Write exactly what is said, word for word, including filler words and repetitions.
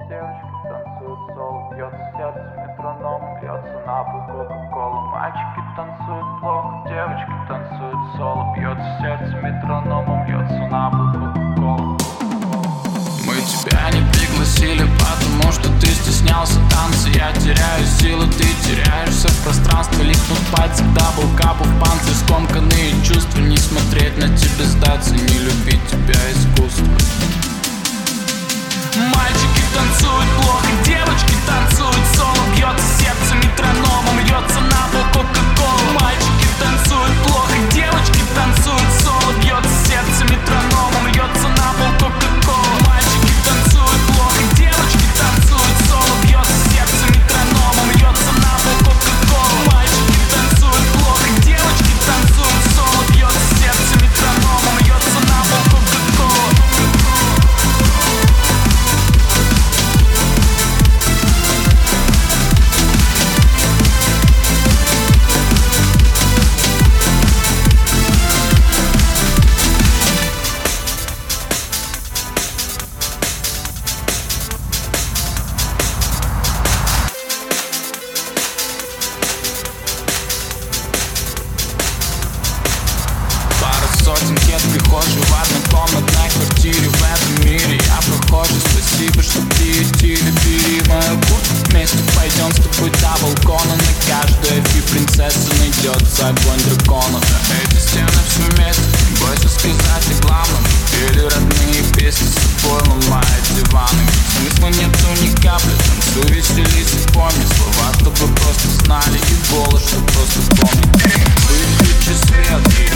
Девочки танцуют соло, бьется сердце метрономом, льется на пол кока-кола. Мальчики танцуют плохо, девочки танцуют соло, бьется сердце метрономом, льется на пол кока-кола. Мы тебя не пригласили, потому что ты стеснялся танца. Я теряю силы, ты теряешься в пространстве. Липнут пальцы к даблкапу в панцирь, скомканные чувства. Не смотреть на тебя, сдаться, не любить тебя искусство. Мальчики танцуют плохо, девочки танцуют соло, бьется сердце метрономом, льется на пол кока-кола. Мальчики танцуют плохо, девочки танцуют соло, бьется сердце метрономом, льется на пол кока-кола. Мальчики танцуют плохо, девочки танцуют соло, бьется сердце метрономом, льется на пол кока-кола. Мальчики танцуют плохо, девочки танцуют соло, бьется сердце метрономом, льется на пол кока-кола. Сотен лет прихожий в однокомнатной квартире в этом мире. Я прохожий, спасибо, что приютили. Бери мою куртку, вместе пойдем с тобой до балкона. На каждой фи-принцесса найдется огонь дракона. Эти стены все вместе, не бойся сказать о главном. Или родные песни с собой ломают диваны. Смысла нету ни капли, танцуй, веселись и помни. Слова, чтобы просто знали, и голос, что просто помни. Выключи свет.